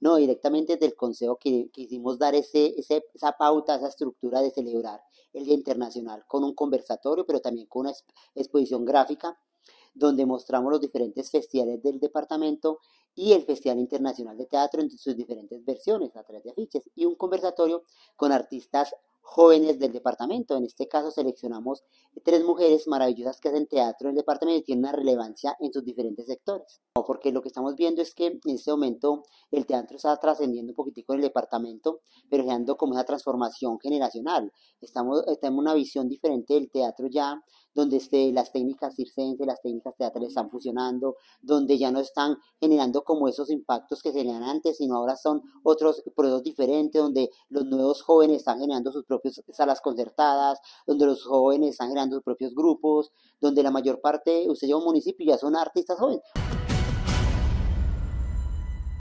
No, directamente del consejo que quisimos dar esa pauta, esa estructura de celebrar el Día Internacional con un conversatorio, pero también con una exposición gráfica donde mostramos los diferentes festivales del departamento y el Festival Internacional de Teatro en sus diferentes versiones a través de afiches y un conversatorio con artistas jóvenes del departamento. En este caso seleccionamos tres mujeres maravillosas que hacen teatro en el departamento y tienen una relevancia en sus diferentes sectores. Porque lo que estamos viendo es que en este momento el teatro está trascendiendo un poquitico en el departamento, pero generando como una transformación generacional. Tenemos una visión diferente del teatro ya, donde las técnicas circenses, las técnicas teatrales están fusionando, donde ya no están generando como esos impactos que se generan antes, sino ahora son otros procesos diferentes, donde los nuevos jóvenes están generando sus propias salas concertadas, donde los jóvenes están generando sus propios grupos, donde la mayor parte, usted lleva un municipio y ya son artistas jóvenes.